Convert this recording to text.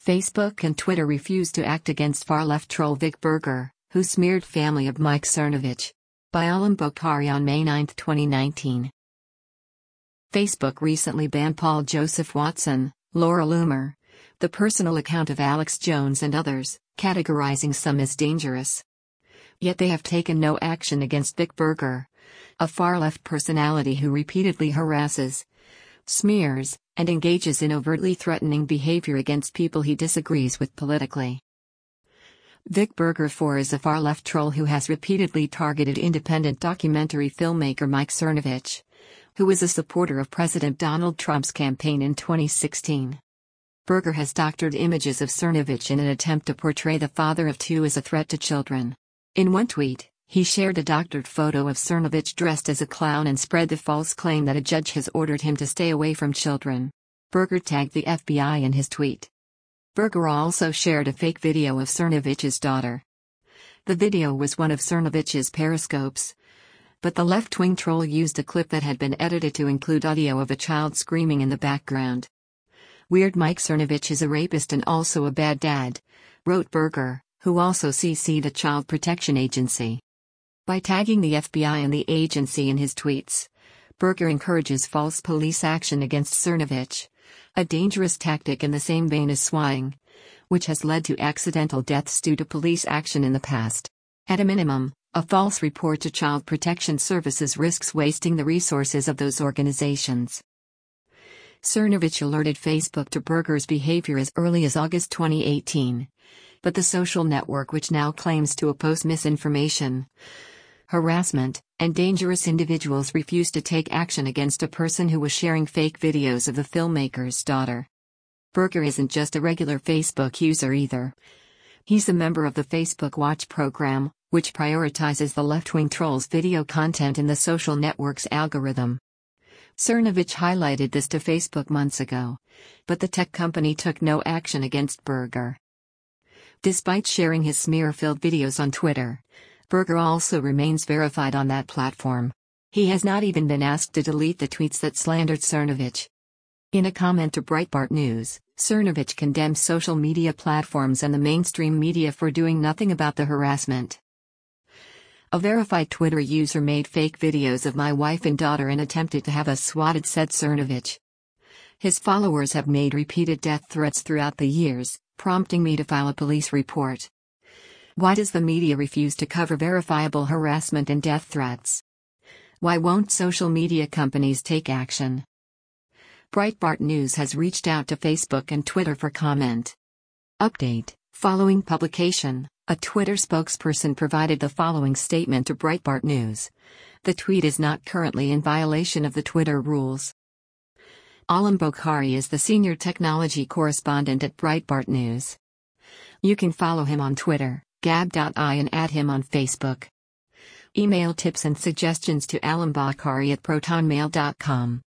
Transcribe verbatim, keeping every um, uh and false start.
Facebook and Twitter refuse to act against far-left troll Vic Berger, who smeared family of Mike Cernovich. By Alam Bokhari on May ninth twenty nineteen. Facebook recently banned Paul Joseph Watson, Laura Loomer, the personal account of Alex Jones and others, categorizing some as dangerous. Yet they have taken no action against Vic Berger, a far-left personality who repeatedly harasses, smears, and engages in overtly threatening behavior against people he disagrees with politically. Vic Berger four is a far-left troll who has repeatedly targeted independent documentary filmmaker Mike Cernovich, who was a supporter of President Donald Trump's campaign in twenty sixteen. Berger has doctored images of Cernovich in an attempt to portray the father of two as a threat to children. In one tweet, he shared a doctored photo of Cernovich dressed as a clown and spread the false claim that a judge has ordered him to stay away from children. Berger tagged the F B I in his tweet. Berger also shared a fake video of Cernovich's daughter. The video was one of Cernovich's periscopes, but the left-wing troll used a clip that had been edited to include audio of a child screaming in the background. "Weird Mike Cernovich is a rapist and also a bad dad," wrote Berger, who also C C'd a child protection agency. By tagging the F B I and the agency in his tweets, Berger encourages false police action against Cernovich, a dangerous tactic in the same vein as swatting, which has led to accidental deaths due to police action in the past. At a minimum, a false report to Child Protection Services risks wasting the resources of those organizations. Cernovich alerted Facebook to Berger's behavior as early as August twenty eighteen, but the social network, which now claims to oppose misinformation, harassment, and dangerous individuals, refused to take action against a person who was sharing fake videos of the filmmaker's daughter. Berger isn't just a regular Facebook user either. He's a member of the Facebook Watch program, which prioritizes the left-wing troll's video content in the social network's algorithm. Cernovich highlighted this to Facebook months ago, but the tech company took no action against Berger. Despite sharing his smear-filled videos on Twitter, Berger also remains verified on that platform. He has not even been asked to delete the tweets that slandered Cernovich. In a comment to Breitbart News, Cernovich condemns social media platforms and the mainstream media for doing nothing about the harassment. "A verified Twitter user made fake videos of my wife and daughter and attempted to have us swatted," said Cernovich. "His followers have made repeated death threats throughout the years, prompting me to file a police report. Why does the media refuse to cover verifiable harassment and death threats? Why won't social media companies take action?" Breitbart News has reached out to Facebook and Twitter for comment. Update: following publication, a Twitter spokesperson provided the following statement to Breitbart News. The tweet is not currently in violation of the Twitter rules. Alam Bokhari is the senior technology correspondent at Breitbart News. You can follow him on Twitter, gab dot I, and add him on Facebook. Email tips and suggestions to alambokhari at protonmail dot com.